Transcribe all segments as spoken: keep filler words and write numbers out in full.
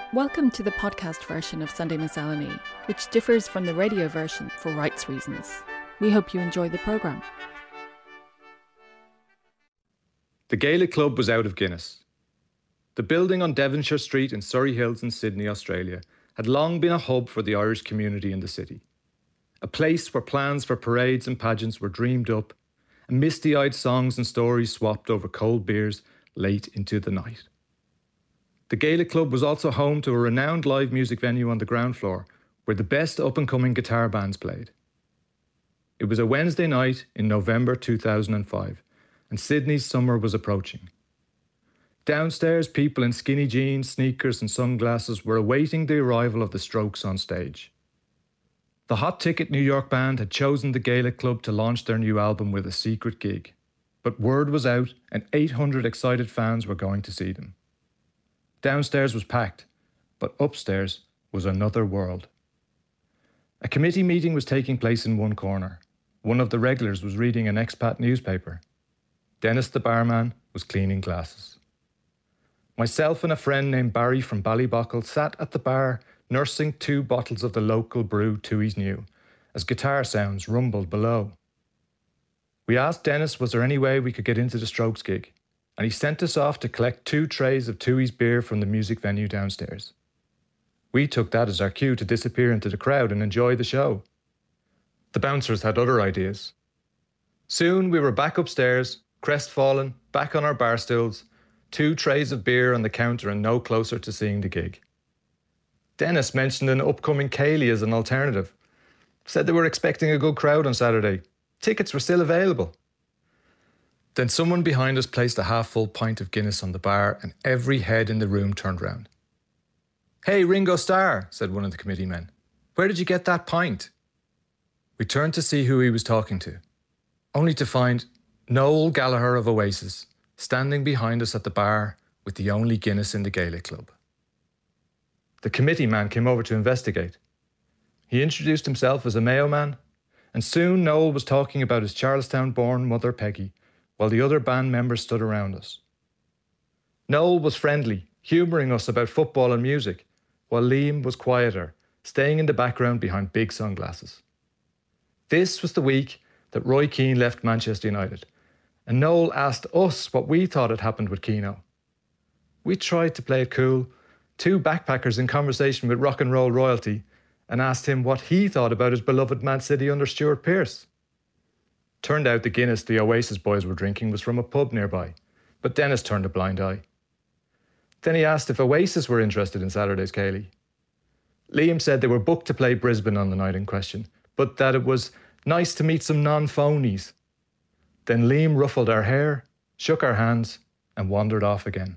Welcome to the podcast version of Sunday Miscellany, which differs from the radio version for rights reasons. We hope you enjoy the programme. The Gaelic Club was out of Guinness. The building on Devonshire Street in Surrey Hills in Sydney, Australia, had long been a hub for the Irish community in the city. A place where plans for parades and pageants were dreamed up, and misty-eyed songs and stories swapped over cold beers late into the night. The Gaelic Club was also home to a renowned live music venue on the ground floor, where the best up-and-coming guitar bands played. It was a Wednesday night in November two thousand five, and Sydney's summer was approaching. Downstairs, people in skinny jeans, sneakers and sunglasses were awaiting the arrival of the Strokes on stage. The Hot Ticket New York band had chosen the Gaelic Club to launch their new album with a secret gig, but word was out and eight hundred excited fans were going to see them. Downstairs was packed, but upstairs was another world. A committee meeting was taking place in one corner. One of the regulars was reading an expat newspaper. Dennis the barman was cleaning glasses. Myself and a friend named Barry from Ballybockle sat at the bar nursing two bottles of the local brew Tooheys New as guitar sounds rumbled below. We asked Dennis was there any way we could get into the Strokes gig, and he sent us off to collect two trays of Tooheys beer from the music venue downstairs. We took that as our cue to disappear into the crowd and enjoy the show. The bouncers had other ideas. Soon we were back upstairs, crestfallen, back on our bar stools, two trays of beer on the counter and no closer to seeing the gig. Dennis mentioned an upcoming Cayley as an alternative. Said they were expecting a good crowd on Saturday. Tickets were still available. Then someone behind us placed a half-full pint of Guinness on the bar and every head in the room turned round. "Hey, Ringo Starr," said one of the committee men. "Where did you get that pint?" We turned to see who he was talking to, only to find Noel Gallagher of Oasis standing behind us at the bar with the only Guinness in the Gaelic Club. The committee man came over to investigate. He introduced himself as a Mayo man, and soon Noel was talking about his Charlestown-born mother Peggy, while the other band members stood around us. Noel was friendly, humouring us about football and music, while Liam was quieter, staying in the background behind big sunglasses. This was the week that Roy Keane left Manchester United, and Noel asked us what we thought had happened with Keano. We tried to play it cool, two backpackers in conversation with rock and roll royalty, and asked him what he thought about his beloved Man City under Stuart Pearce. Turned out the Guinness the Oasis boys were drinking was from a pub nearby, but Dennis turned a blind eye. Then he asked if Oasis were interested in Saturday's Cayley. Liam said they were booked to play Brisbane on the night in question, but that it was nice to meet some non-phonies. Then Liam ruffled our hair, shook our hands, and wandered off again.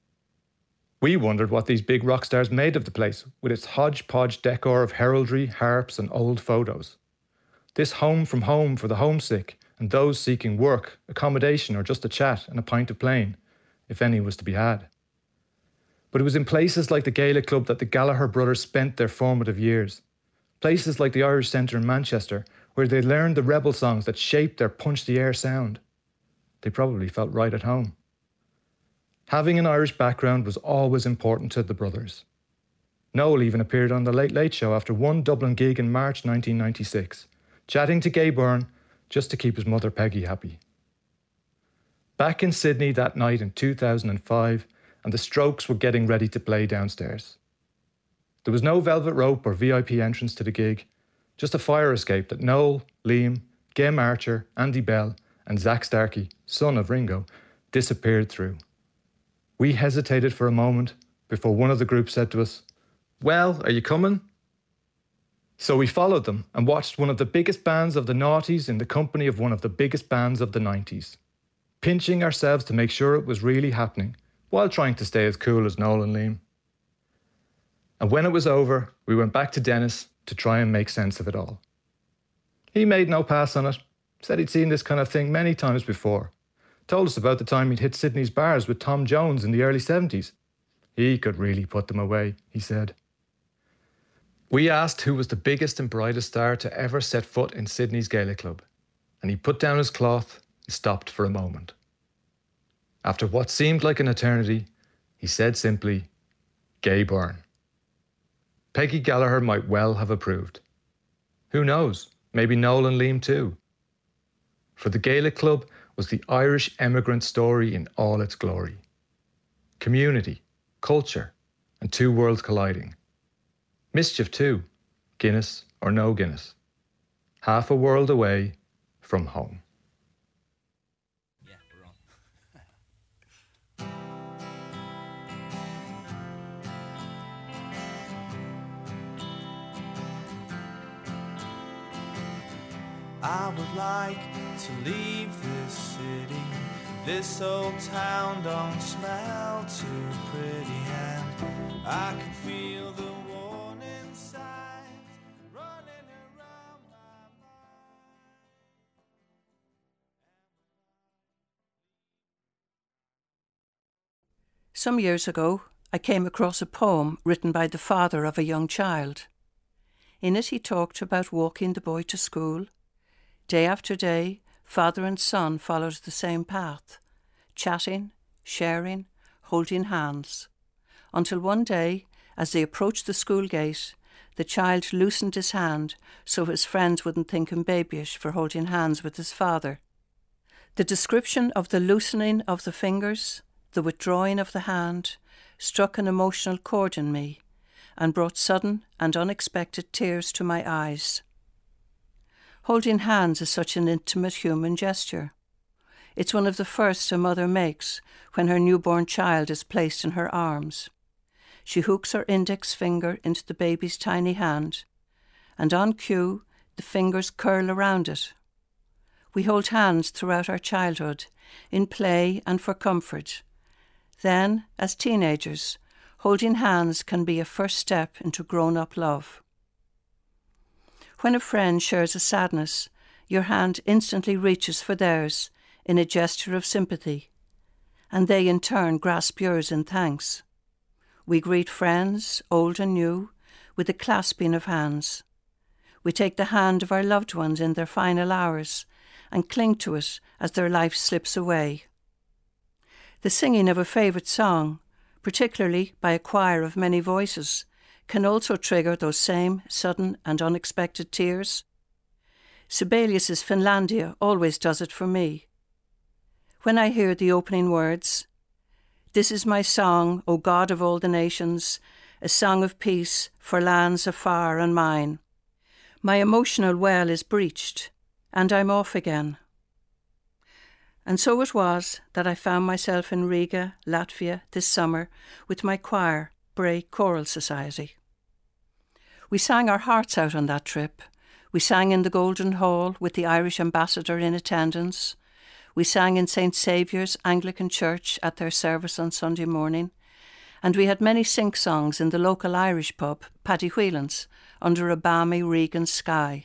We wondered what these big rock stars made of the place, with its hodgepodge decor of heraldry, harps, and old photos. This home from home for the homesick and those seeking work, accommodation, or just a chat and a pint of plain, if any was to be had. But it was in places like the Gaelic Club that the Gallagher brothers spent their formative years. Places like the Irish Centre in Manchester, where they learned the rebel songs that shaped their punch-the-air sound. They probably felt right at home. Having an Irish background was always important to the brothers. Noel even appeared on the Late Late Show after one Dublin gig in March nineteen ninety-six, chatting to Gay Byrne just to keep his mother Peggy happy. Back in Sydney that night in two thousand five, and the Strokes were getting ready to play downstairs. There was no velvet rope or V I P entrance to the gig, just a fire escape that Noel, Liam, Gem Archer, Andy Bell and Zach Starkey, son of Ringo, disappeared through. We hesitated for a moment before one of the group said to us, "Well, are you coming?" So we followed them and watched one of the biggest bands of the noughties in the company of one of the biggest bands of the nineties, pinching ourselves to make sure it was really happening, while trying to stay as cool as Noel and Liam. And when it was over, we went back to Dennis to try and make sense of it all. He made no pass on it, said he'd seen this kind of thing many times before, told us about the time he'd hit Sydney's bars with Tom Jones in the early seventies. He could really put them away, he said. We asked who was the biggest and brightest star to ever set foot in Sydney's Gaelic Club, and he put down his cloth and stopped for a moment. After what seemed like an eternity, he said simply, "Gay Byrne." Peggy Gallagher might well have approved. Who knows, maybe Noel and Liam too. For the Gaelic Club was the Irish emigrant story in all its glory. Community, culture, and two worlds colliding. Mischief too, Guinness or no Guinness. Half a world away from home. Yeah, we're on. I would like to leave this city. This old town don't smell too pretty, and I can feel the warning signs running around my mind. Some years ago, I came across a poem written by the father of a young child. In it, he talked about walking the boy to school. Day after day, father and son followed the same path, chatting, sharing, holding hands, until one day, as they approached the school gate, the child loosened his hand so his friends wouldn't think him babyish for holding hands with his father. The description of the loosening of the fingers, the withdrawing of the hand, struck an emotional chord in me and brought sudden and unexpected tears to my eyes. Holding hands is such an intimate human gesture. It's one of the first a mother makes when her newborn child is placed in her arms. She hooks her index finger into the baby's tiny hand, and on cue, the fingers curl around it. We hold hands throughout our childhood, in play and for comfort. Then, as teenagers, holding hands can be a first step into grown-up love. When a friend shares a sadness, your hand instantly reaches for theirs in a gesture of sympathy, and they in turn grasp yours in thanks. We greet friends, old and new, with a clasping of hands. We take the hand of our loved ones in their final hours and cling to it as their life slips away. The singing of a favourite song, particularly by a choir of many voices, can also trigger those same sudden and unexpected tears. Sibelius's Finlandia always does it for me. When I hear the opening words, "This is my song, O God of all the nations, a song of peace for lands afar and mine," my emotional well is breached, and I'm off again. And so it was that I found myself in Riga, Latvia, this summer with my choir, Bray Choral Society. We sang our hearts out on that trip. We sang in the Golden Hall with the Irish ambassador in attendance. We sang in Saint Saviour's Anglican Church at their service on Sunday morning. And we had many sing-songs in the local Irish pub, Paddy Whelan's, under a balmy Regan sky.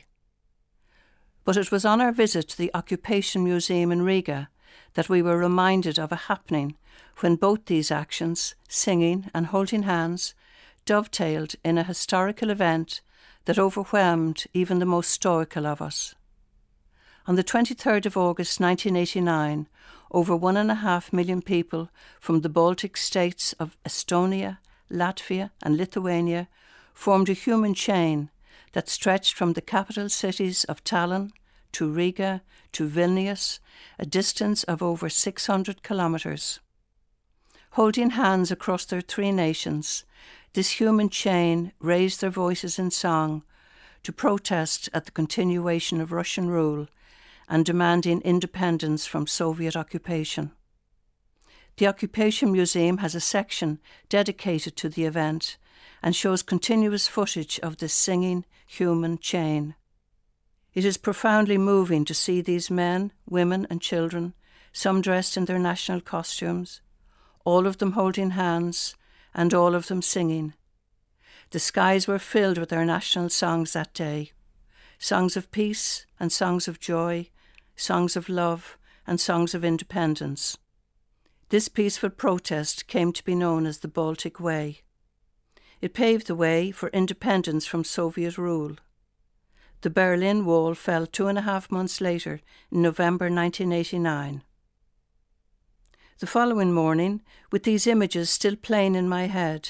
But it was on our visit to the Occupation Museum in Riga that we were reminded of a happening when both these actions, singing and holding hands, dovetailed in a historical event that overwhelmed even the most stoical of us. On the twenty-third of August nineteen eighty-nine, over one and a half million people from the Baltic states of Estonia, Latvia and Lithuania formed a human chain that stretched from the capital cities of Tallinn to Riga to Vilnius, a distance of over six hundred kilometres. Holding hands across their three nations, this human chain raised their voices in song to protest at the continuation of Russian rule and demanding independence from Soviet occupation. The Occupation Museum has a section dedicated to the event and shows continuous footage of this singing human chain. It is profoundly moving to see these men, women and children, some dressed in their national costumes, all of them holding hands and all of them singing. The skies were filled with their national songs that day, songs of peace and songs of joy, songs of love and songs of independence. This peaceful protest came to be known as the Baltic Way. It paved the way for independence from Soviet rule. The Berlin Wall fell two and a half months later, in November nineteen eighty-nine. The following morning, with these images still playing in my head,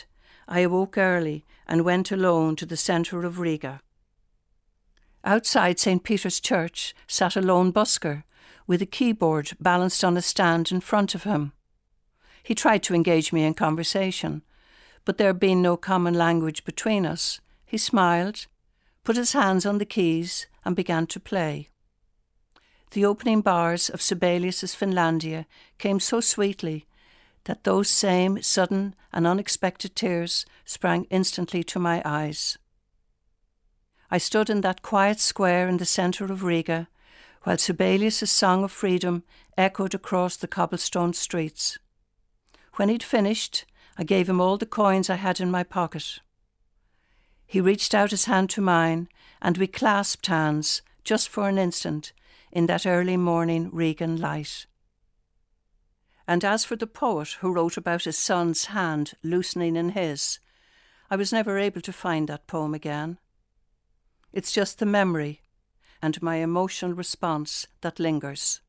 I awoke early and went alone to the centre of Riga. Outside Saint Peter's Church sat a lone busker with a keyboard balanced on a stand in front of him. He tried to engage me in conversation, but there being no common language between us, he smiled, put his hands on the keys and began to play. The opening bars of Sibelius's Finlandia came so sweetly that those same sudden and unexpected tears sprang instantly to my eyes. I stood in that quiet square in the centre of Riga, while Sibelius's song of freedom echoed across the cobblestone streets. When he'd finished, I gave him all the coins I had in my pocket. He reached out his hand to mine, and we clasped hands, just for an instant, in that early morning Rigan light. And as for the poet who wrote about his son's hand loosening in his, I was never able to find that poem again. It's just the memory and my emotional response that lingers.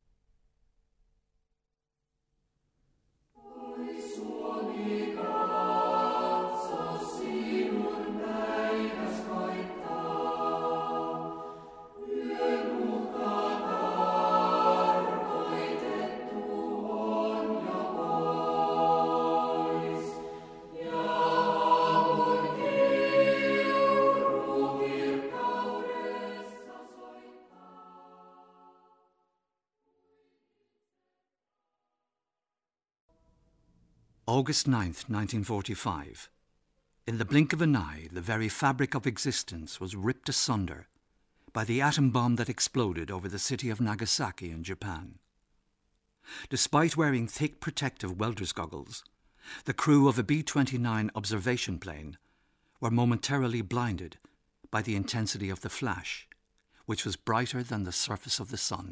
August ninth, nineteen forty-five. In the blink of an eye, the very fabric of existence was ripped asunder by the atom bomb that exploded over the city of Nagasaki in Japan. Despite wearing thick protective welder's goggles, the crew of a B twenty-nine observation plane were momentarily blinded by the intensity of the flash, which was brighter than the surface of the sun.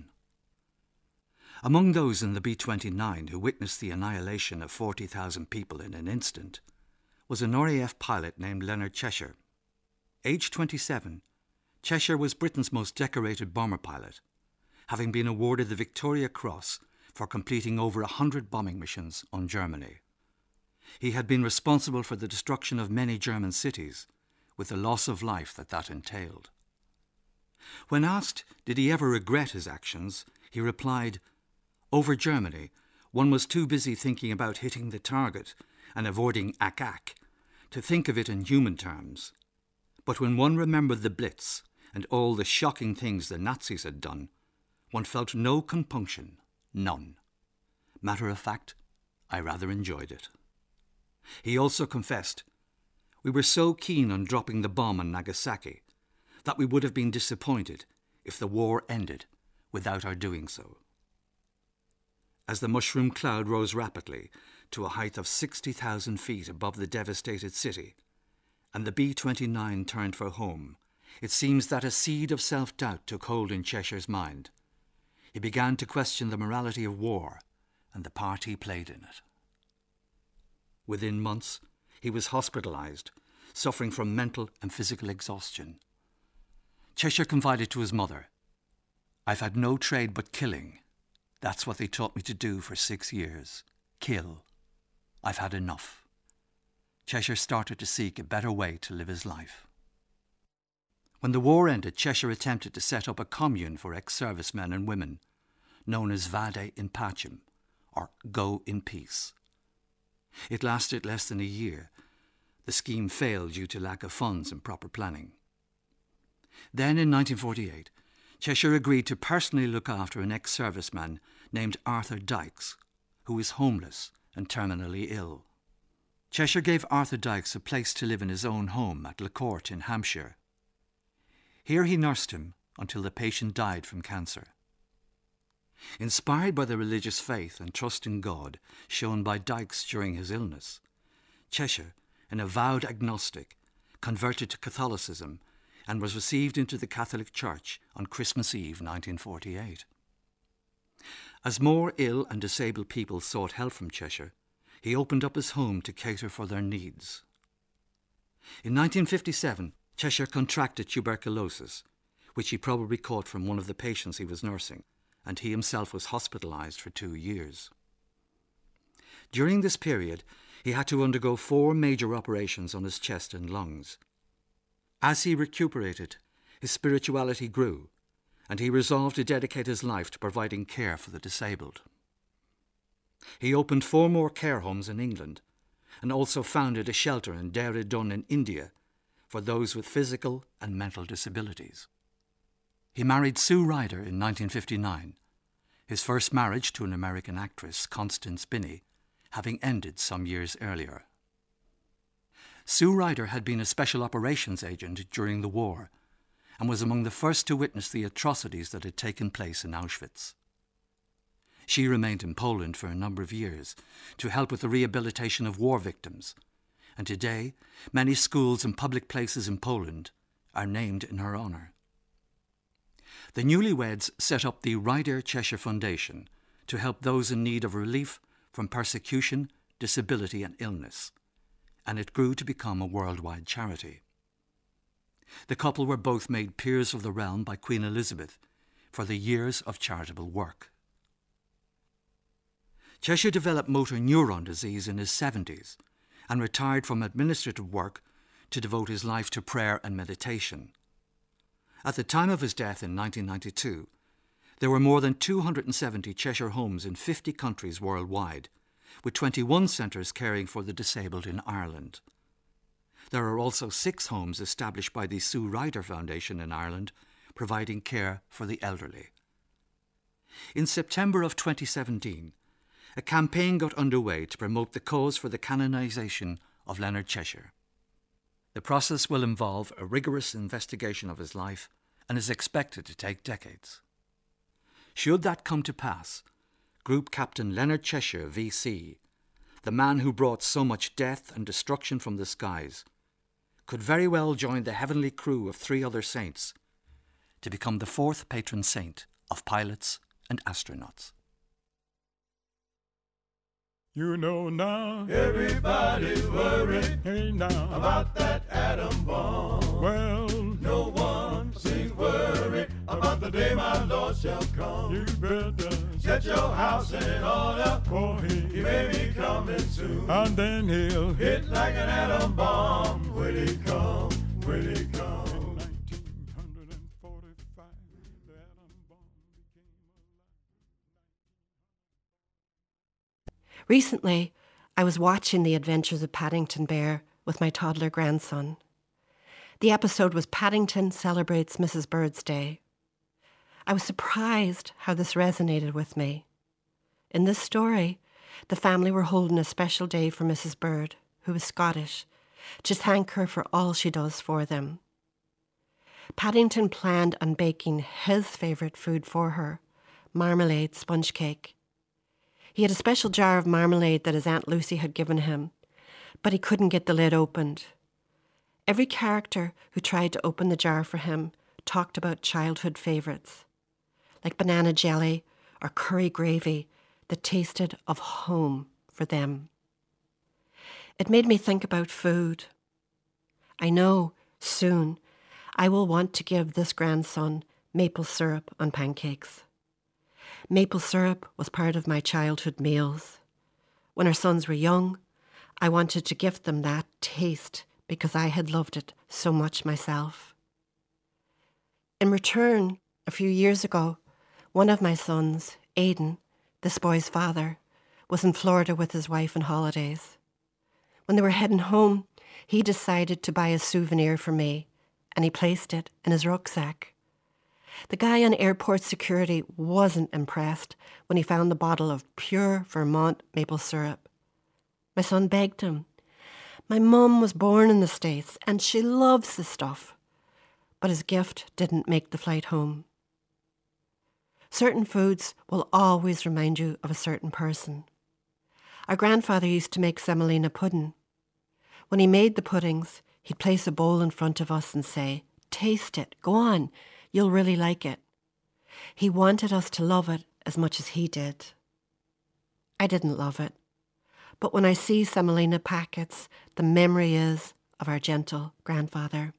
Among those in the B twenty-nine who witnessed the annihilation of forty thousand people in an instant was an R A F pilot named Leonard Cheshire. Aged twenty-seven, Cheshire was Britain's most decorated bomber pilot, having been awarded the Victoria Cross for completing over a hundred bombing missions on Germany. He had been responsible for the destruction of many German cities, with the loss of life that that entailed. When asked did he ever regret his actions, he replied, "Over Germany, one was too busy thinking about hitting the target and avoiding ack-ack to think of it in human terms. But when one remembered the Blitz and all the shocking things the Nazis had done, one felt no compunction, none. Matter of fact, I rather enjoyed it." He also confessed, "We were so keen on dropping the bomb on Nagasaki that we would have been disappointed if the war ended without our doing so." As the mushroom cloud rose rapidly to a height of sixty thousand feet above the devastated city, and the B twenty-nine turned for home, it seems that a seed of self-doubt took hold in Cheshire's mind. He began to question the morality of war and the part he played in it. Within months, he was hospitalized, suffering from mental and physical exhaustion. Cheshire confided to his mother, "I've had no trade but killing. That's what they taught me to do for six years. Kill. I've had enough." Cheshire started to seek a better way to live his life. When the war ended, Cheshire attempted to set up a commune for ex-servicemen and women, known as Vade in Pacem, or Go in Peace. It lasted less than a year. The scheme failed due to lack of funds and proper planning. Then, in nineteen forty-eight, Cheshire agreed to personally look after an ex-serviceman named Arthur Dykes, who was homeless and terminally ill. Cheshire gave Arthur Dykes a place to live in his own home at Lecourt in Hampshire. Here he nursed him until the patient died from cancer. Inspired by the religious faith and trust in God shown by Dykes during his illness, Cheshire, an avowed agnostic, converted to Catholicism and was received into the Catholic Church on Christmas Eve nineteen forty-eight. As more ill and disabled people sought help from Cheshire, he opened up his home to cater for their needs. In nineteen fifty-seven, Cheshire contracted tuberculosis, which he probably caught from one of the patients he was nursing, and he himself was hospitalized for two years. During this period, He had to undergo four major operations on his chest and lungs. As he recuperated, his spirituality grew, and he resolved to dedicate his life to providing care for the disabled. He opened four more care homes in England and also founded a shelter in Dehradun in India for those with physical and mental disabilities. He married Sue Ryder in nineteen fifty-nine, his first marriage to an American actress, Constance Binney, having ended some years earlier. Sue Ryder had been a special operations agent during the war and was among the first to witness the atrocities that had taken place in Auschwitz. She remained in Poland for a number of years to help with the rehabilitation of war victims, and today many schools and public places in Poland are named in her honour. The newlyweds set up the Ryder Cheshire Foundation to help those in need of relief from persecution, disability and illness, and it grew to become a worldwide charity. The couple were both made peers of the realm by Queen Elizabeth for the years of charitable work. Cheshire developed motor neuron disease in his seventies and retired from administrative work to devote his life to prayer and meditation. At the time of his death in nineteen ninety-two, there were more than two hundred seventy Cheshire homes in fifty countries worldwide, with twenty-one centres caring for the disabled in Ireland. There are also six homes established by the Sue Ryder Foundation in Ireland, providing care for the elderly. In September of twenty seventeen, a campaign got underway to promote the cause for the canonisation of Leonard Cheshire. The process will involve a rigorous investigation of his life and is expected to take decades. Should that come to pass, Group Captain Leonard Cheshire, V C, the man who brought so much death and destruction from the skies, could very well join the heavenly crew of three other saints to become the fourth patron saint of pilots and astronauts. You know now, Everybody's worried hey now, about that atom bomb. well, No one seems worried about the day my Lord shall come. you better Set your house in order, for he him, may be coming soon. and then he'll hit Hit like an atom bomb. Will he come? Will he come? nineteen forty-five. The atom bomb became alive. Recently, I was watching The Adventures of Paddington Bear with my toddler grandson. The episode was Paddington Celebrates Missus Bird's Day. I was surprised how this resonated with me. In this story, the family were holding a special day for Missus Bird, who is Scottish, to thank her for all she does for them. Paddington planned on baking his favourite food for her, marmalade sponge cake. He had a special jar of marmalade that his Aunt Lucy had given him, but he couldn't get the lid opened. Every character who tried to open the jar for him talked about childhood favourites, like banana jelly or curry gravy that tasted of home for them. It made me think about food. I know soon I will want to give this grandson maple syrup on pancakes. Maple syrup was part of my childhood meals. When our sons were young, I wanted to gift them that taste because I had loved it so much myself. In return, a few years ago, one of my sons, Aidan, this boy's father, was in Florida with his wife on holidays. When they were heading home, he decided to buy a souvenir for me, and he placed it in his rucksack. The guy on airport security wasn't impressed when he found the bottle of pure Vermont maple syrup. My son begged him. My mum was born in the States and she loves the stuff. But his gift didn't make the flight home. Certain foods will always remind you of a certain person. Our grandfather used to make semolina pudding. When he made the puddings, he'd place a bowl in front of us and say, "Taste it, go on. You'll really like it." He wanted us to love it as much as he did. I didn't love it, but when I see semolina packets, the memory is of our gentle grandfather.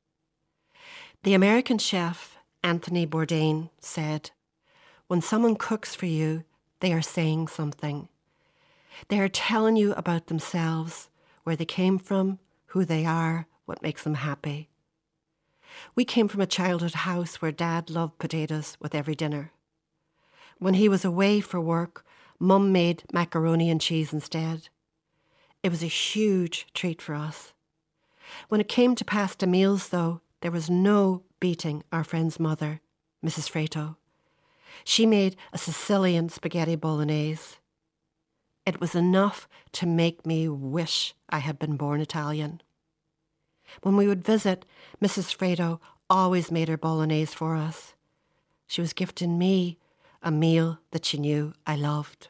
The American chef, Anthony Bourdain, said, "When someone cooks for you, they are saying something. They are telling you about themselves, where they came from, who they are, what makes them happy. We came from a childhood house where Dad loved potatoes with every dinner. When he was away for work, Mum made macaroni and cheese instead. It was a huge treat for us. When it came to pasta meals, though, there was no beating our friend's mother, Missus Freto. She made a Sicilian spaghetti bolognese. It was enough to make me wish I had been born Italian. When we would visit, Missus Freto always made her bolognese for us. She was gifting me a meal that she knew I loved.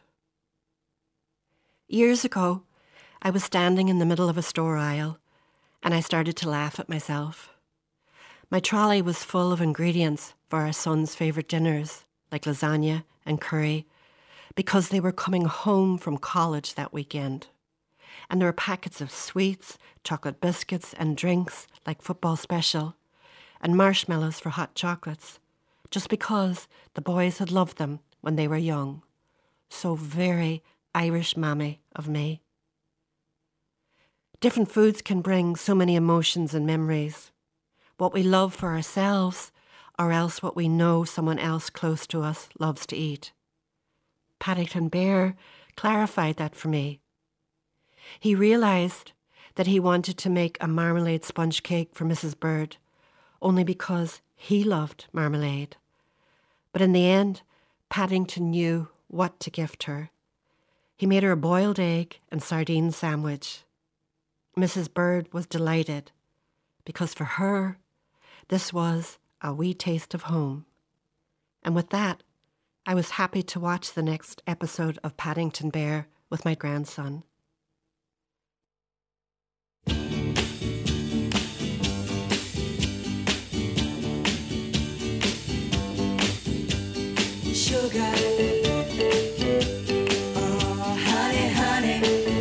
Years ago, I was standing in the middle of a store aisle, and I started to laugh at myself. My trolley was full of ingredients for our son's favourite dinners, like lasagna and curry, because they were coming home from college that weekend. And there were packets of sweets, chocolate biscuits and drinks like Football Special, and marshmallows for hot chocolates, just because the boys had loved them when they were young. So very Irish mammy of me. Different foods can bring so many emotions and memories. What we love for ourselves, or else what we know someone else close to us loves to eat. Paddington Bear clarified that for me. He realised that he wanted to make a marmalade sponge cake for Missus Bird, only because he loved marmalade. But in the end, Paddington knew what to gift her. He made her a boiled egg and sardine sandwich. Missus Bird was delighted, because for her, this was a wee taste of home. And with that, I was happy to watch the next episode of Paddington Bear with my grandson. Sugar, oh honey, honey,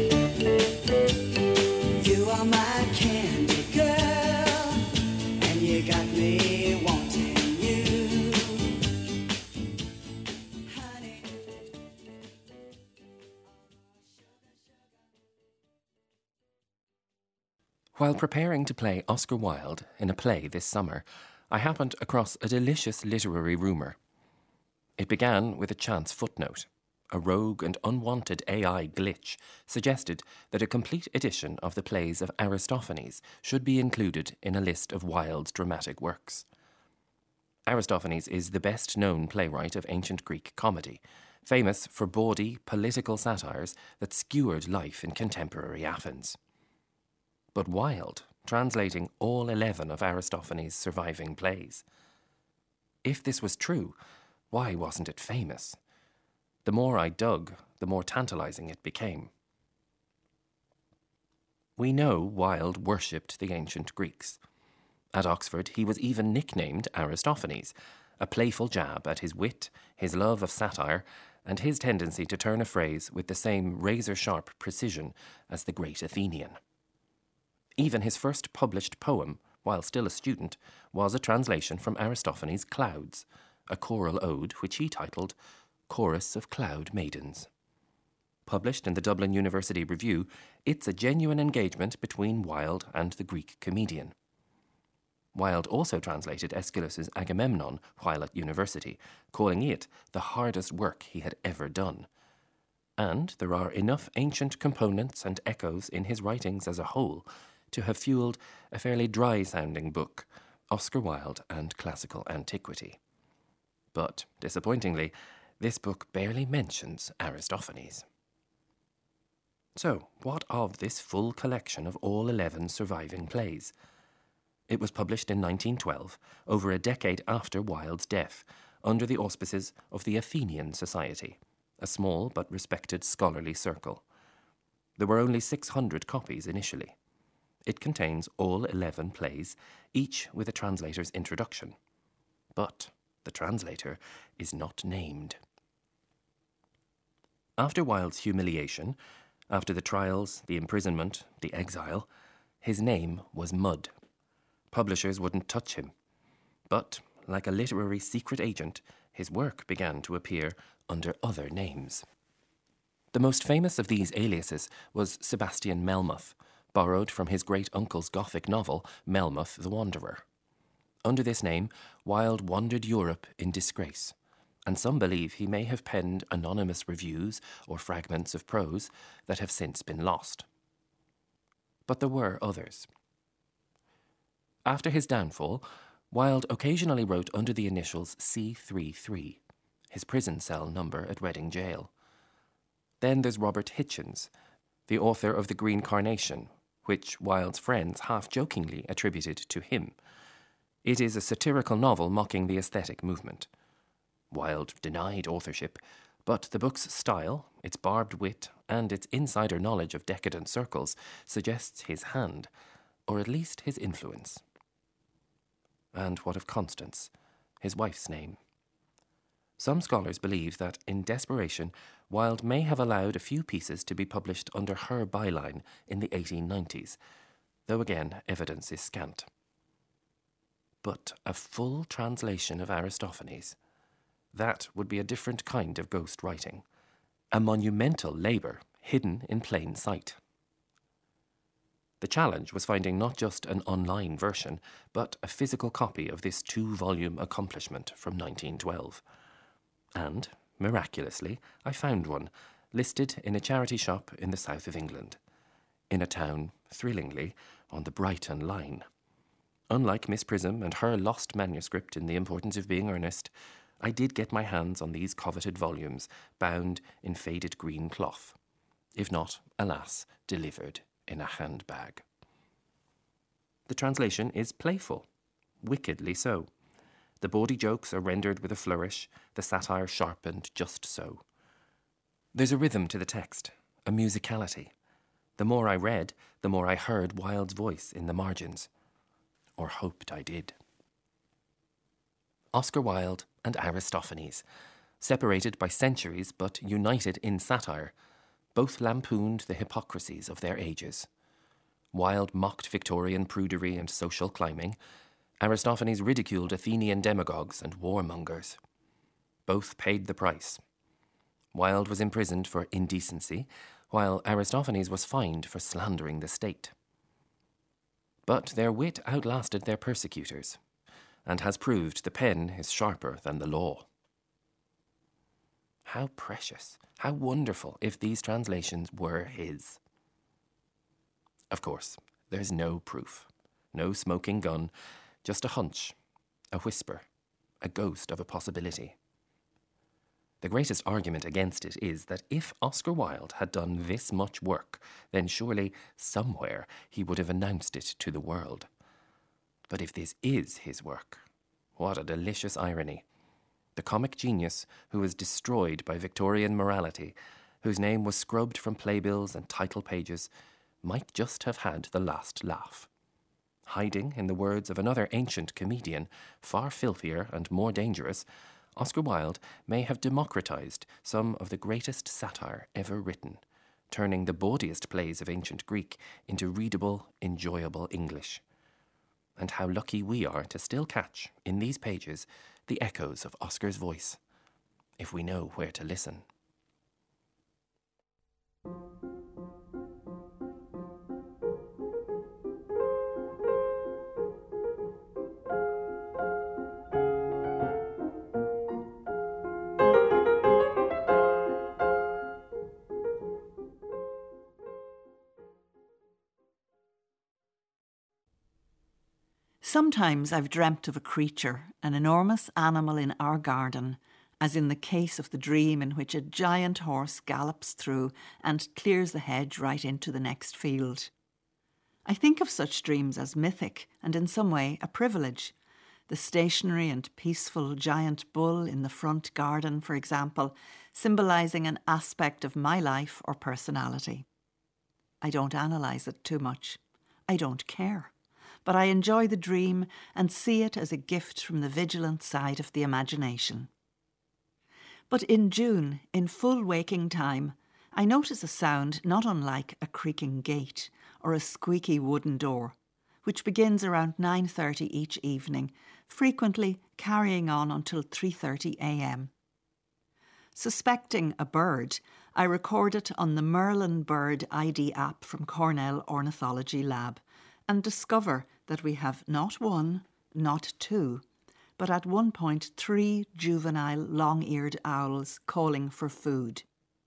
you are my candy girl, and you got me wanting you, honey. While preparing to play Oscar Wilde in a play this summer, I happened across a delicious literary rumour. It began with a chance footnote. A rogue and unwanted A I glitch suggested that a complete edition of the plays of Aristophanes should be included in a list of Wilde's dramatic works. Aristophanes is the best-known playwright of ancient Greek comedy, famous for bawdy political satires that skewered life in contemporary Athens. But Wilde, translating all eleven of Aristophanes' surviving plays. If this was true, why wasn't it famous? The more I dug, the more tantalizing it became. We know Wilde worshipped the ancient Greeks. At Oxford, he was even nicknamed Aristophanes, a playful jab at his wit, his love of satire, and his tendency to turn a phrase with the same razor-sharp precision as the great Athenian. Even his first published poem, while still a student, was a translation from Aristophanes' Clouds, a choral ode which he titled Chorus of Cloud Maidens. Published in the Dublin University Review, it's a genuine engagement between Wilde and the Greek comedian. Wilde also translated Aeschylus's Agamemnon while at university, calling it the hardest work he had ever done. And there are enough ancient components and echoes in his writings as a whole to have fueled a fairly dry-sounding book, Oscar Wilde and Classical Antiquity. But, disappointingly, this book barely mentions Aristophanes. So, what of this full collection of all eleven surviving plays? It was published in nineteen twelve, over a decade after Wilde's death, under the auspices of the Athenian Society, a small but respected scholarly circle. There were only six hundred copies initially. It contains all eleven plays, each with a translator's introduction. But the translator is not named. After Wilde's humiliation, after the trials, the imprisonment, the exile, his name was mud. Publishers wouldn't touch him. But, like a literary secret agent, his work began to appear under other names. The most famous of these aliases was Sebastian Melmoth, borrowed from his great-uncle's Gothic novel, Melmoth the Wanderer. Under this name, Wilde wandered Europe in disgrace, and some believe he may have penned anonymous reviews or fragments of prose that have since been lost. But there were others. After his downfall, Wilde occasionally wrote under the initials C thirty-three, his prison cell number at Reading Jail. Then there's Robert Hitchens, the author of The Green Carnation, which Wilde's friends half-jokingly attributed to him. It is a satirical novel mocking the aesthetic movement. Wilde denied authorship, but the book's style, its barbed wit, and its insider knowledge of decadent circles suggests his hand, or at least his influence. And what of Constance, his wife's name? Some scholars believe that, in desperation, Wilde may have allowed a few pieces to be published under her byline in the eighteen nineties, though again evidence is scant. But a full translation of Aristophanes, that would be a different kind of ghost writing, a monumental labour hidden in plain sight. The challenge was finding not just an online version, but a physical copy of this two-volume accomplishment from nineteen twelve. And, miraculously, I found one, listed in a charity shop in the south of England, in a town, thrillingly, on the Brighton line. Unlike Miss Prism and her lost manuscript in The Importance of Being Earnest, I did get my hands on these coveted volumes, bound in faded green cloth, if not, alas, delivered in a handbag. The translation is playful, wickedly so. The bawdy jokes are rendered with a flourish, the satire sharpened just so. There's a rhythm to the text, a musicality. The more I read, the more I heard Wilde's voice in the margins. Or hoped I did. Oscar Wilde and Aristophanes, separated by centuries but united in satire, both lampooned the hypocrisies of their ages. Wilde mocked Victorian prudery and social climbing. Aristophanes ridiculed Athenian demagogues and warmongers. Both paid the price. Wilde was imprisoned for indecency, while Aristophanes was fined for slandering the state. But their wit outlasted their persecutors, and has proved the pen is sharper than the law. How precious, how wonderful if these translations were his. Of course, there's no proof, no smoking gun, just a hunch, a whisper, a ghost of a possibility. The greatest argument against it is that if Oscar Wilde had done this much work, then surely, somewhere, he would have announced it to the world. But if this is his work, what a delicious irony. The comic genius who was destroyed by Victorian morality, whose name was scrubbed from playbills and title pages, might just have had the last laugh. Hiding in the words of another ancient comedian, far filthier and more dangerous, Oscar Wilde may have democratized some of the greatest satire ever written, turning the bawdiest plays of ancient Greek into readable, enjoyable English. And how lucky we are to still catch, in these pages, the echoes of Oscar's voice, if we know where to listen. Sometimes I've dreamt of a creature, an enormous animal in our garden, as in the case of the dream in which a giant horse gallops through and clears the hedge right into the next field. I think of such dreams as mythic and in some way a privilege. The stationary and peaceful giant bull in the front garden, for example, symbolising an aspect of my life or personality. I don't analyse it too much. I don't care. But I enjoy the dream and see it as a gift from the vigilant side of the imagination. But in June, in full waking time, I notice a sound not unlike a creaking gate or a squeaky wooden door, which begins around nine thirty each evening, frequently carrying on until three thirty a m. Suspecting a bird, I record it on the Merlin Bird I D app from Cornell Ornithology Lab and discover that we have not one, not two, but at one point three juvenile long-eared owls calling for food.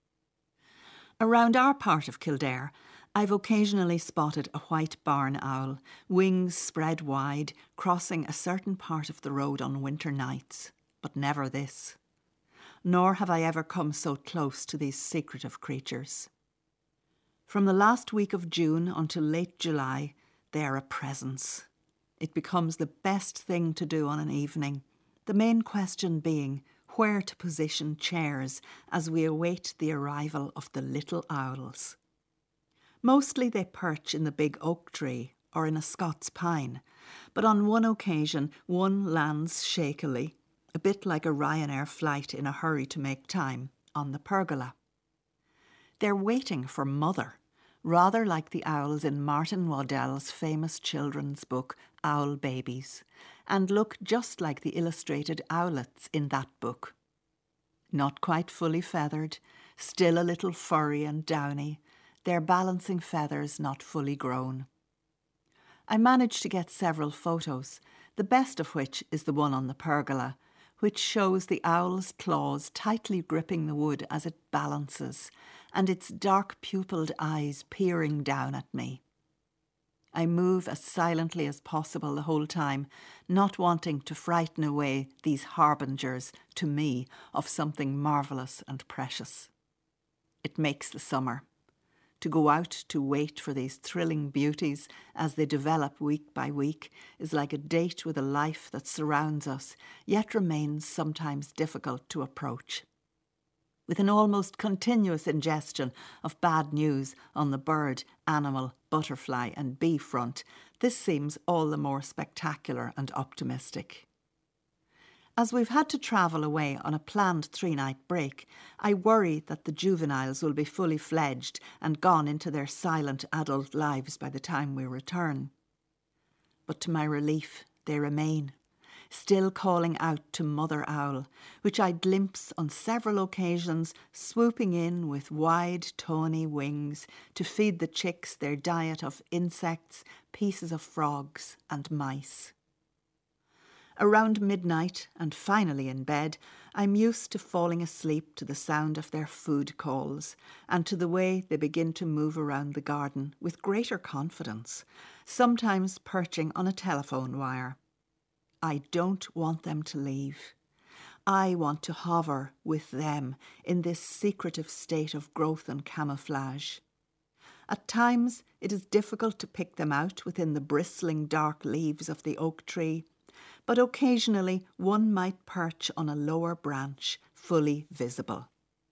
Around our part of Kildare, I've occasionally spotted a white barn owl, wings spread wide, crossing a certain part of the road on winter nights, but never this. Nor have I ever come so close to these secretive creatures. From the last week of June until late July, they are a presence. It becomes the best thing to do on an evening, the main question being where to position chairs as we await the arrival of the little owls. Mostly they perch in the big oak tree or in a Scots pine, but on one occasion one lands shakily, a bit like a Ryanair flight in a hurry to make time, on the pergola. They're waiting for Mother, rather like the owls in Martin Waddell's famous children's book Owl Babies, and look just like the illustrated owlets in that book. Not quite fully feathered, still a little furry and downy, their balancing feathers not fully grown. I managed to get several photos, the best of which is the one on the pergola, which shows the owl's claws tightly gripping the wood as it balances, and its dark-pupilled eyes peering down at me. I move as silently as possible the whole time, not wanting to frighten away these harbingers, to me, of something marvellous and precious. It makes the summer. To go out to wait for these thrilling beauties as they develop week by week is like a date with a life that surrounds us, yet remains sometimes difficult to approach. With an almost continuous ingestion of bad news on the bird, animal, butterfly and bee front, this seems all the more spectacular and optimistic. As we've had to travel away on a planned three-night break, I worry that the juveniles will be fully fledged and gone into their silent adult lives by the time we return. But to my relief, they remain, still calling out to Mother Owl, which I glimpse on several occasions swooping in with wide, tawny wings to feed the chicks their diet of insects, pieces of frogs and mice. Around midnight, and finally in bed, I'm used to falling asleep to the sound of their food calls and to the way they begin to move around the garden with greater confidence, sometimes perching on a telephone wire. I don't want them to leave. I want to hover with them in this secretive state of growth and camouflage. At times, it is difficult to pick them out within the bristling dark leaves of the oak tree, but occasionally one might perch on a lower branch, fully visible.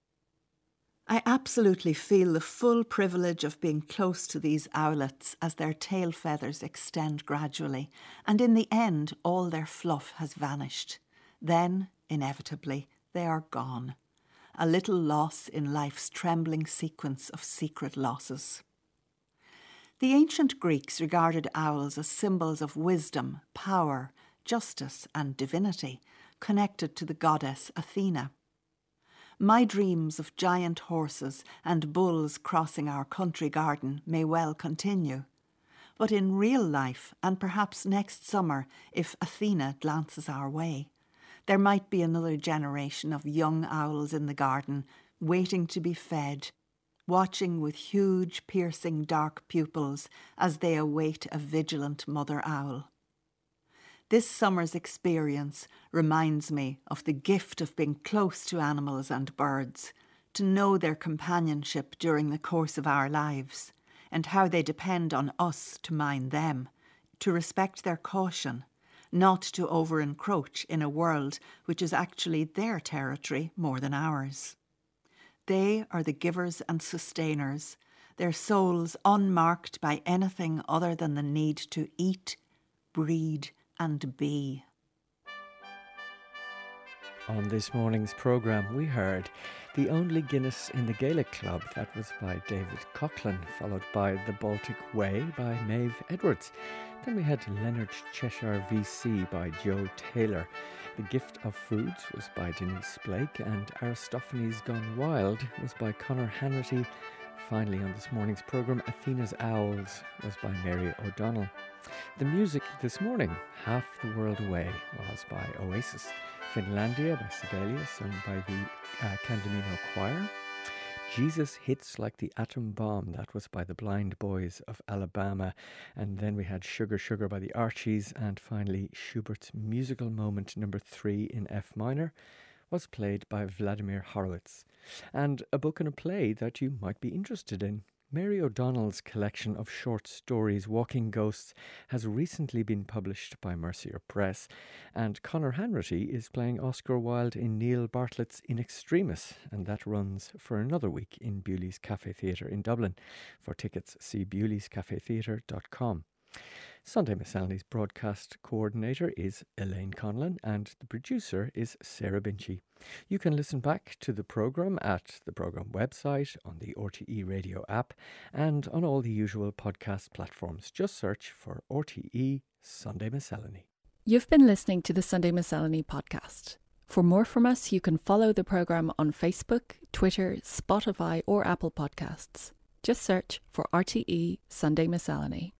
I absolutely feel the full privilege of being close to these owlets as their tail feathers extend gradually, and in the end all their fluff has vanished. Then, inevitably, they are gone. A little loss in life's trembling sequence of secret losses. The ancient Greeks regarded owls as symbols of wisdom, power, justice and divinity, connected to the goddess Athena. My dreams of giant horses and bulls crossing our country garden may well continue, but in real life, and perhaps next summer if Athena glances our way, there might be another generation of young owls in the garden, waiting to be fed, watching with huge piercing dark pupils as they await a vigilant mother owl. This summer's experience reminds me of the gift of being close to animals and birds, to know their companionship during the course of our lives, and how they depend on us to mind them, to respect their caution, not to over-encroach in a world which is actually their territory more than ours. They are the givers and sustainers, their souls unmarked by anything other than the need to eat, breed, and be. On this morning's programme, we heard The Only Guinness in the Gaelic Club, that was by David Coughlin, followed by The Baltic Way by Maeve Edwards. Then we had Leonard's Cheshire V C by Joe Taylor. The Gift of Foods was by Denise Blake, and Aristophanes Gone Wild was by Conor Hanratty. Finally, on this morning's programme, Athena's Owls was by Mary O'Donnell. The music this morning, Half the World Away, was by Oasis. Finlandia by Sibelius, sung by the uh, Candemino Choir. Jesus Hits Like the Atom Bomb, that was by the Blind Boys of Alabama. And then we had Sugar Sugar by the Archies. And finally, Schubert's Musical Moment number three in F minor was played by Vladimir Horowitz. And a book and a play that you might be interested in. Mary O'Donnell's collection of short stories, Walking Ghosts, has recently been published by Mercier Press, and Conor Hanratty is playing Oscar Wilde in Neil Bartlett's In Extremis, and that runs for another week in Bewley's Cafe Theatre in Dublin. For tickets, see bewleys cafe theatre dot com. Sunday Miscellany's broadcast coordinator is Elaine Conlon, and the producer is Sarah Binchy. You can listen back to the programme at the programme website, on the R T E Radio app, and on all the usual podcast platforms. Just search for R T E Sunday Miscellany. You've been listening to the Sunday Miscellany podcast. For more from us, you can follow the programme on Facebook, Twitter, Spotify or Apple Podcasts. Just search for R T E Sunday Miscellany.